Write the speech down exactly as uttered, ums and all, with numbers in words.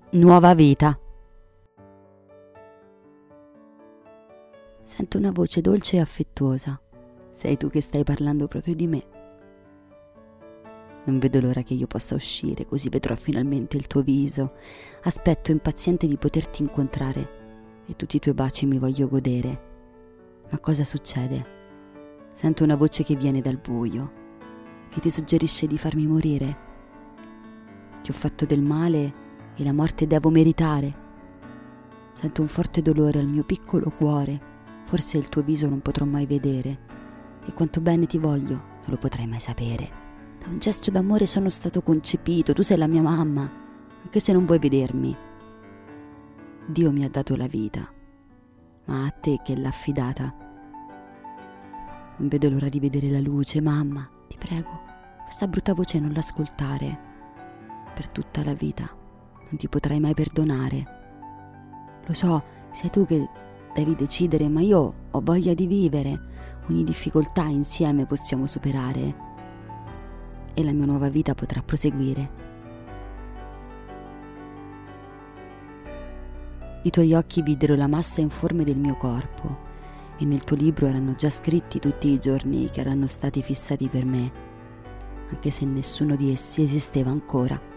Nuova vita. Sento una voce dolce e affettuosa. Sei tu che stai parlando proprio di me. Non vedo l'ora che io possa uscire, così vedrò finalmente il tuo viso. Aspetto impaziente di poterti incontrare e tutti i tuoi baci mi voglio godere. Ma cosa succede? Sento una voce che viene dal buio, che ti suggerisce di farmi morire. Ti ho fatto del male e la morte devo meritare. Sento un forte dolore al mio piccolo cuore. Forse il tuo viso non potrò mai vedere, e quanto bene ti voglio non lo potrai mai sapere. Da un gesto d'amore sono stato concepito, tu sei la mia mamma, anche se non vuoi vedermi. Dio mi ha dato la vita, ma a te che l'ha affidata. Non vedo l'ora di vedere la luce, mamma, ti prego, questa brutta voce non l'ascoltare. Per tutta la vita non ti potrai mai perdonare. Lo so, sei tu che devi decidere, ma io ho voglia di vivere. Ogni difficoltà insieme possiamo superare e la mia nuova vita potrà proseguire. I tuoi occhi videro la massa informe del mio corpo e nel tuo libro erano già scritti tutti i giorni che erano stati fissati per me, anche se nessuno di essi esisteva ancora.